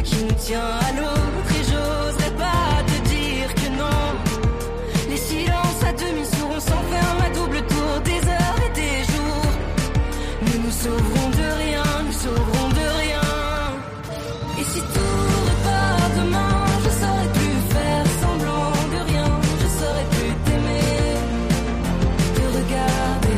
qui nous tient à l'autre. Et j'oserais pas te dire que non. Les silences à demi sourds, on s'enferme à double tour des heures et des jours. Nous nous sauverons de rien, nous sauverons de rien. Et si tout repart demain, je saurais plus faire semblant de rien. Je saurais plus t'aimer, te regarder.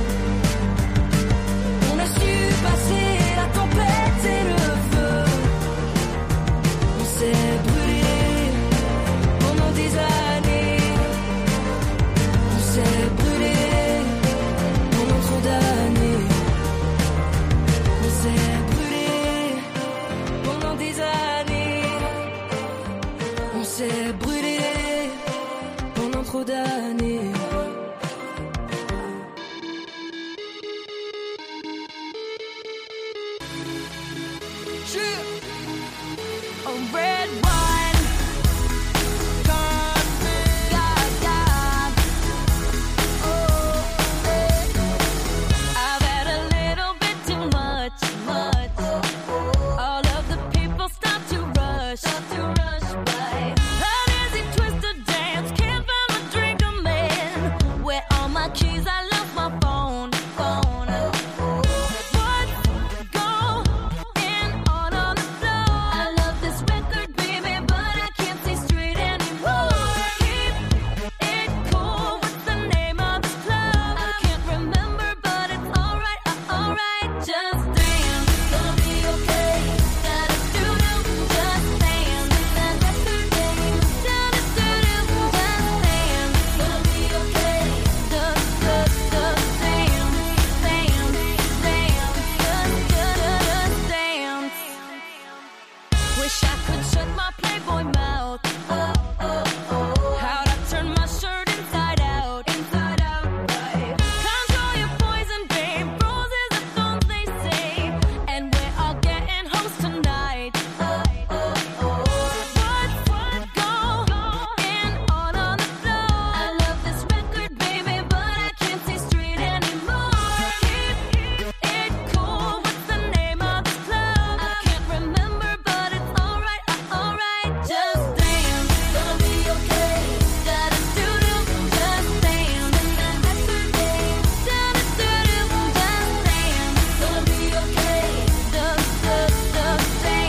On a su passer la tempête et le feu. On s'est brûlé pendant des années. On s'est brûlé pendant trop d'années. On s'est brûlé pendant des années. On s'est brûlé pendant trop d'années. A red wine, God, God. Oh, I've had a little bit too much. All of the people stop to rush by. An easy twisted dance, can't find my drink, a man. Where all my keys? I lost my phone. What's going on the floor? I love this record, baby, but I can't see straight anymore. Keep it cool. What's the name of this club? I can't remember, but it's alright, alright. Just dance, gonna be okay. Gotta do just dance. That record, baby, gotta do just dance. Gonna be okay. Just dance, dance, just dance. Wish I could shut my Playboy mouth. How'd I turn my shirt inside out? Right. Control your poison, babe. Roses are thorns, they say. And we're all getting hoes tonight. What's going on the floor? I love this record, baby, but I can't see straight anymore. Keep it cool. What's the name of this club? I can't remember, but it's alright, alright. Just dance, gonna be okay. Gotta do just dance. That record, babe, gotta do just dance. Gonna be okay. Just dance,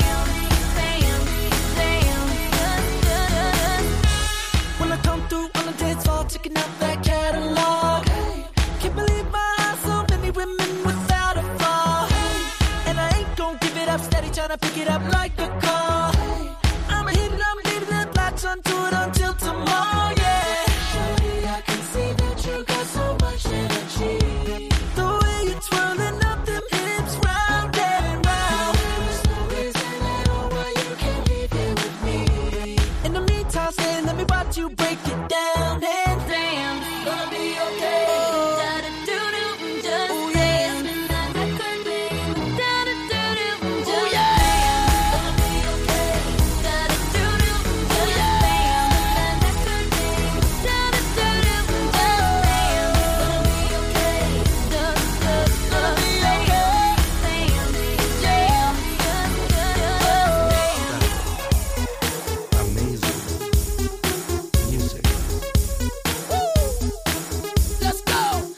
When I come through on the dance floor, checking out that catalog. Can't believe my eyes, so many women without a flaw. And I ain't gon' give it up, steady tryna pick it up like a car. I'ma hit it, I'm leaving it, latch onto it until tomorrow, yeah. Shawty, I can see that you got so much energy. The way you're twirling up them hips round and round. There's no reason at all why you can't leave here with me. In the meantime, say, let me watch you break it down and dance. gonna be okay. Gotta do just dance. That record, babe, gotta do just dance. Gonna be okay. Gotta do just dance. That record, babe, gotta do just dance. Gonna be okay. Just gonna be okay. Amazing music. Let's go.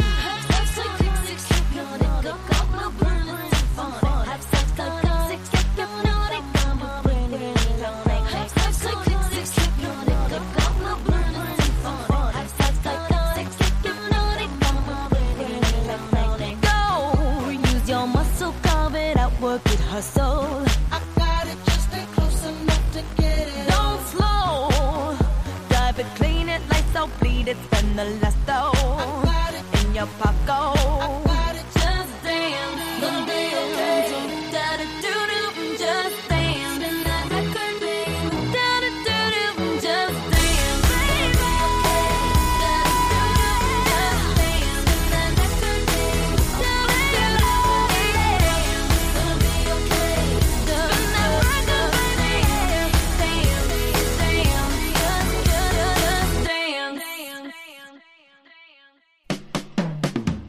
Go, use your muscle, carve it out, work it, hustle. I got it, just stay close enough to get it. Don't slow, drive it, clean it, lights out, bleed it, spend the last though Got it, in your pocket. got it, Just dance, gonna be okay. gotta do just dance. That record, babe, gotta do just dance, baby. Gotta do just dance. That record, babe, gotta do gonna be okay. That record, baby, dance, just dance.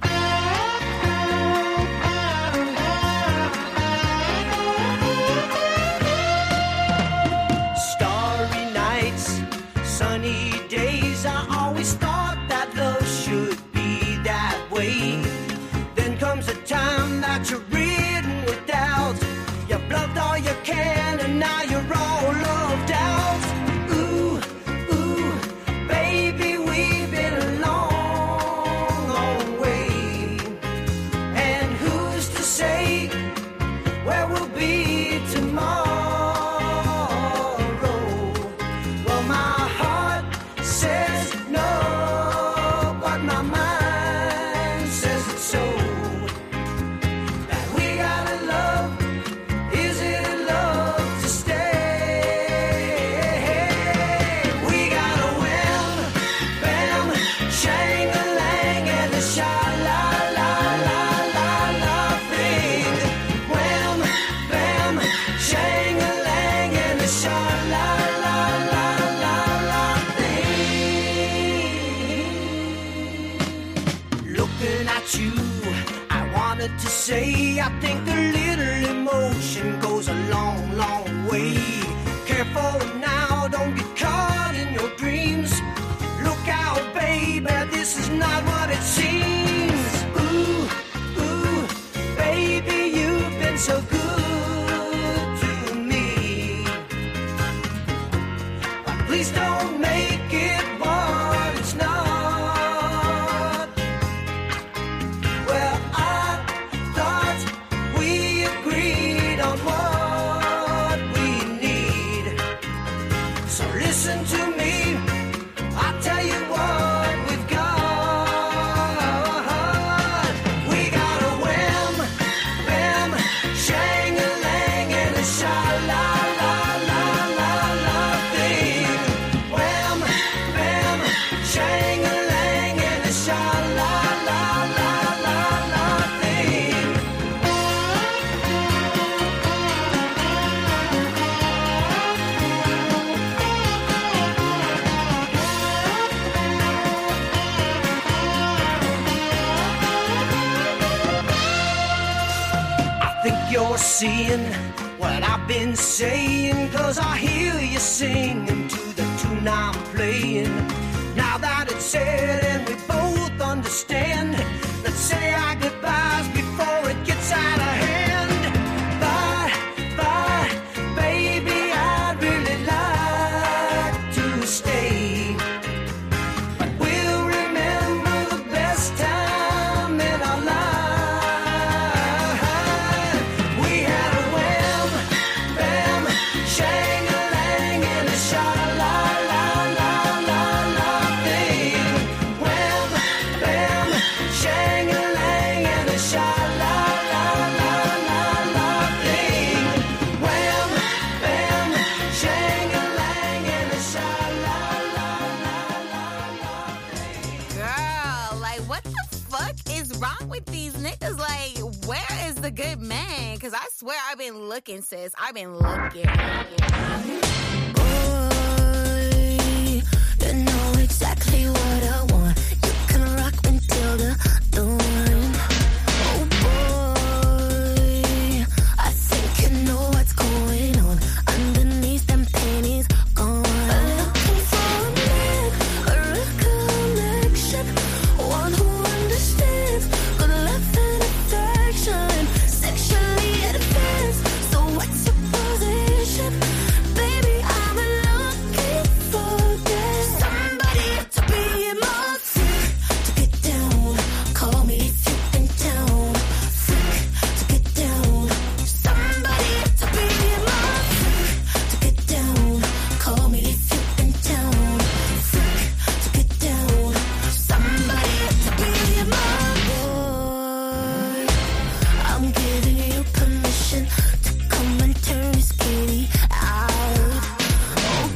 wanted to say. I think a little emotion goes a long, long way. Careful now, don't get caught in your dreams. Look out, baby, this is not what it seems. Ooh, ooh, baby, you've been so good to me. But please don't make it what it's not. Well, I thought we agreed on what we need. So listen to me, I'll tell you what we've got. We got a wham, bam, shang-a-lang and a sha-la-la-la-la-la thing. Wham, bam, shang-a-lang and a sha-la-la-la-la-la thing. I think you're seeing what I've been saying, 'cause I hear you singing to the tune I'm playing. Now that it's said and we both understand, let's say our goodbyes before it gets out of hand. Bye, bye, baby, I'd really like to stay, but we'll remember the best time in our life. We had a wham, bam, shang-a-lang and a sha-la-la-la-la-la thing. Wham, bam, shang-a-lang and a sha-la-la-la-la-la thing. Wham, bam, shang-a-lang and a sha-la-la-la-la-la thing. Girl, like, what the fuck is wrong with these niggas? Like, where is the good man? Because I swear I've been looking, sis. I've been looking. Boy, you know exactly what I want. You can rock until the dawn. Oh boy, I think you know what's going on underneath them panties gone. Looking for a man, a real connection, one who understands good love and affection, sexually advanced. So what's your position, baby? I'm looking for that. Somebody to be in my freak, to get down. Call me if you're in town. Freak, to get down. Somebody to be in my freak, to get down. Call me if you're in town. Freak, to get down. Somebody to be in my boy. I'm giving you permission to come and turn this kitty out. Oh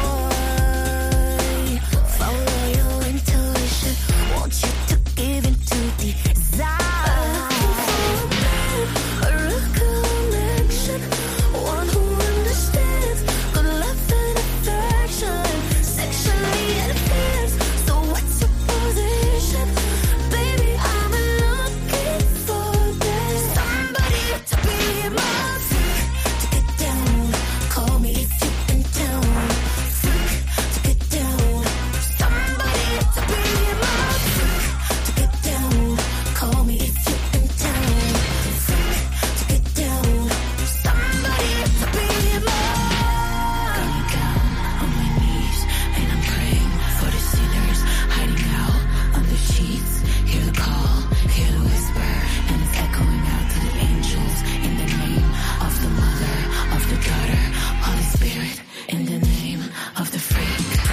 boy, follow your intuition. Want you to give into desire. A real connection, one who understands good love and affection, sexually advanced. So what's your position, baby? I'm looking for that. Somebody to be in my freak, to get down. Call me if you're in town. Freak, to get down. Somebody to be in my freak, to get down. Call me if you're in town. Freak, to get down. Somebody to be in my. Going down on my knees and I'm praying for the sinners hiding out on the sheets. Hear the call, hear the whisper, and it's echoing out to the angels in the name of the Mother, of the Daughter, Holy Spirit, in the name of the freak.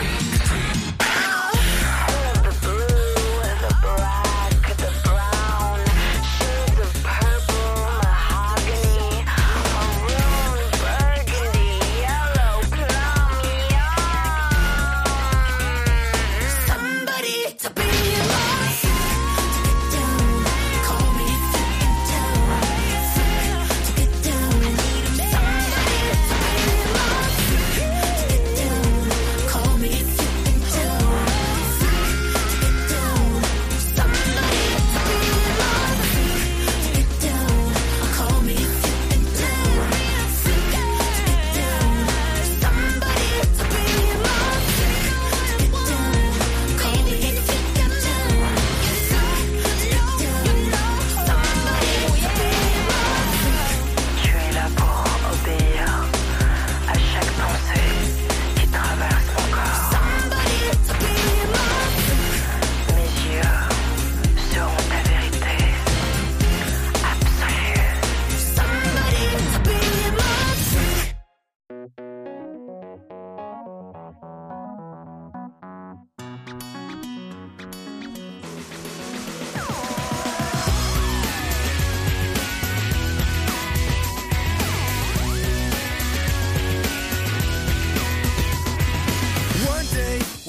The blue, the black, the brown, shades of purple, mahogany, maroon, burgundy, yellow, plum, yum. Somebody to be in my freak, to get down. Call me if you're in town. Freak, to get down. Somebody to be in my freak,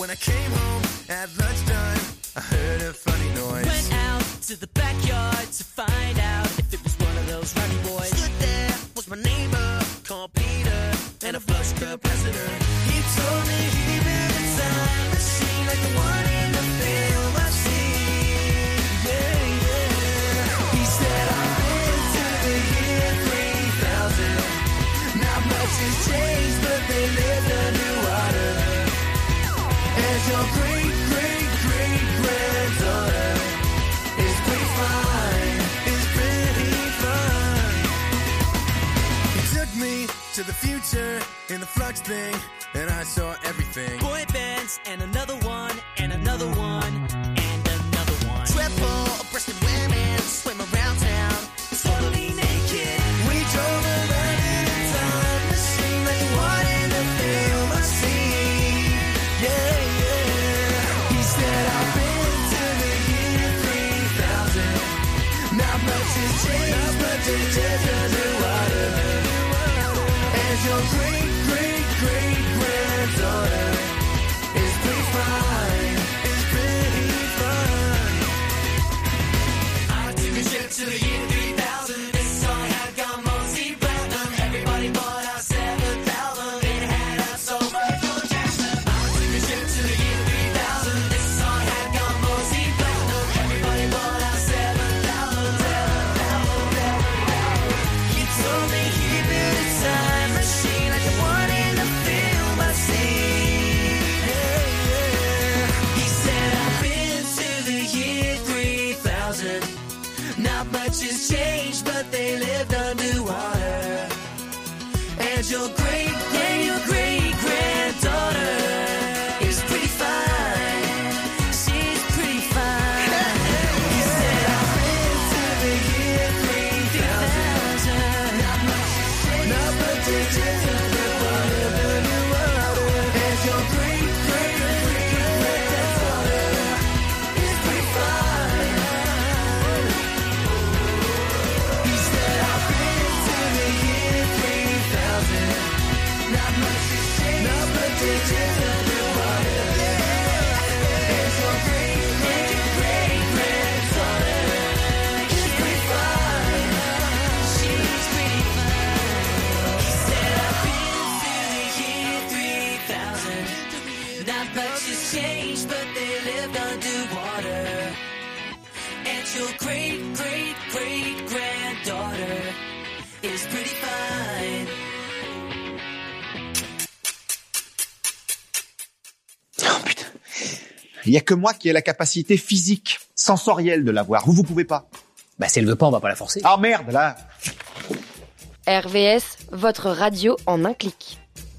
When I came home at lunchtime, I heard a funny noise. Went out to the backyard to find out if it was one of those rowdy boys. Stood there was my neighbor called Peter and a flush capacitor. He told me he built a time machine like the one in the film I've seen. Yeah, yeah. He said I've been to the year 3000. Not much has changed, but they lived underwater. As your great, great, great granddaughter is pretty fine, is pretty fine. He took me to the future in the flux thing, and I saw everything. Boy bands and another one and another one and another one. Triple-breasted women swim around town, totally naked. We drove around in a time machine like the one in the film I've seen. Yeah, yeah. He said I've been to the year 3000. Not much has changed, but they just underwater. As your great, great, great granddaughter is pretty fine, is pretty fine. I took a trip to the year 3000. This song had gone multi-platinum. Everybody bought out 7,000. It had a soul Michael Jackson. I took a trip to the year 3000. This song had gone multi-platinum. Everybody bought out 7,000. He told me he built a time machine like the one in the film I've seen. Yeah, yeah. He said I've been to the year 3000. Not much has changed, but they lived underwater. And your great, great granddaughter is pretty fine. She's pretty fine. He said I've been to the year 3000. Not much has changed, not much has changed, but they lived underwater. And your great, great granddaughter is pretty fine. He said I've been to the year 3000. Not much has changed, not much has changed underwater. And your great, great granddaughter is pretty fine. She's pretty fine. He said I've been to the year 3000. Not much has changed, but they lived underwater. And your great, great granddaughter is pretty fine. Oh putain. Il y a que moi qui ai la capacité physique, sensorielle de la voir. Vous pouvez pas. Bah, si elle veut pas, on va pas la forcer. Ah merde, là. RVS, votre radio en un clic.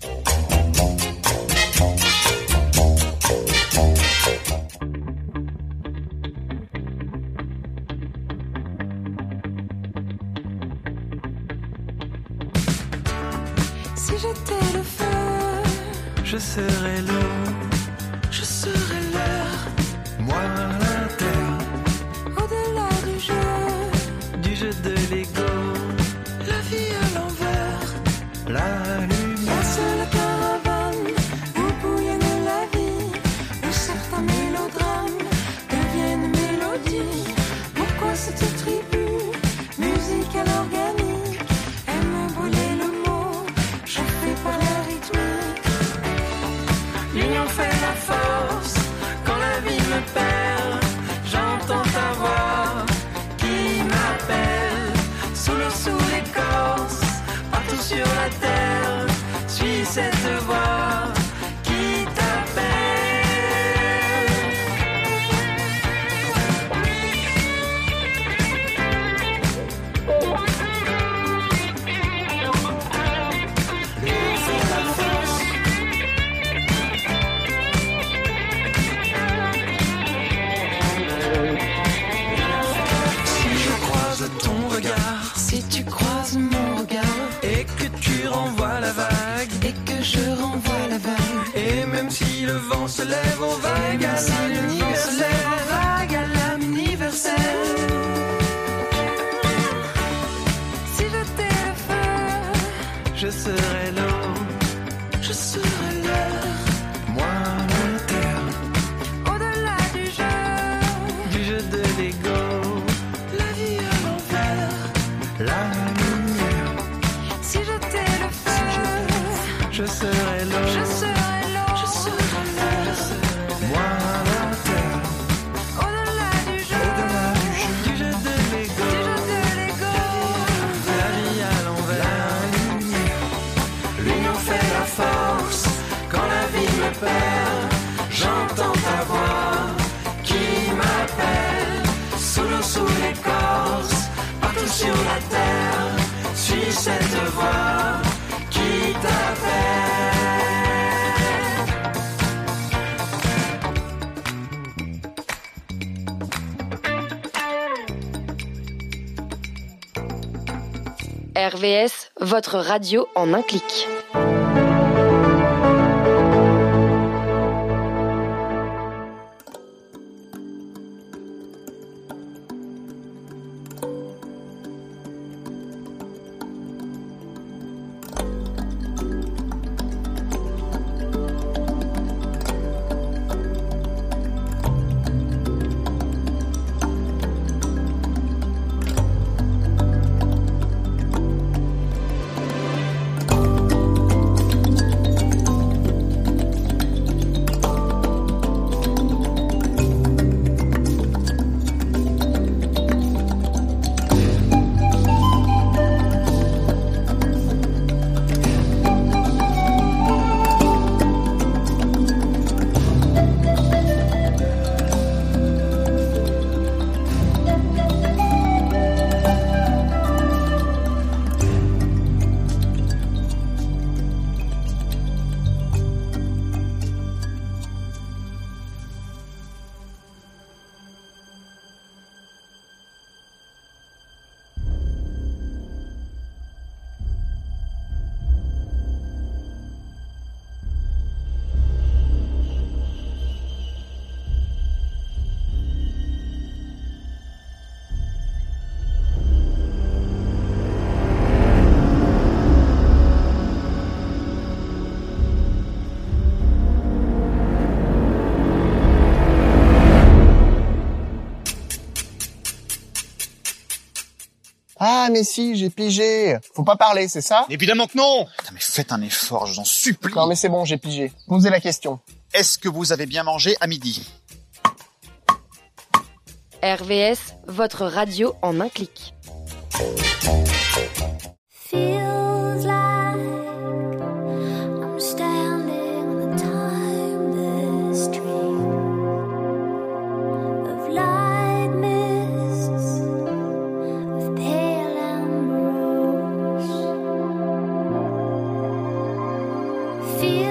Si j'étais le feu, je serais l'eau, je serais l'air, Moi, la terre, au-delà du jeu de Lego, la vie à l'envers, la lumière. passe la caravane, où bouillonne la vie, où certains mélodrames deviennent mélodies. Pourquoi cette tribu musicale organique aime brûler le mot, chauffé par la rythmique? L'union fait la force, quand la vie me perd, j'entends ta voix qui m'appelle. Sous l'eau, sous l'écorce, partout sur la terre, suis cette voix qui t'appelle. L'union fait la force. Si je croise ton regard, si tu croises mon regard, et que tu renvoies la vague, et que je renvoie la vague, et même si le vent se lève aux vagues, à l'âme universelle. Si j'étais le feu, je serais l'eau, je serais l'air, Moi, la terre, serai l'eau. Je serai l'eau. Je serai l'eau. Moi la terre, Au-delà du jeu. au-delà du jeu, du jeu de l'ego. Du jeu de l'ego. La vie à l'envers, l'union fait la force. Quand la vie me perd, j'entends ta voix qui m'appelle. Sous l'eau, sous l'écorce, partout sur la terre, suis cette voix qui t'appelle. RVS, votre radio en un clic. Ah, mais si, j'ai pigé. Faut pas parler, c'est ça? Évidemment que non. Putain, mais faites un effort, je vous en supplie. Non, mais c'est bon, j'ai pigé. Posez la question. Est-ce que vous avez bien mangé à midi? RVS, votre radio en un clic. Feels like I'm standing on the timeless stream of light mists, of pale amber rose. Feels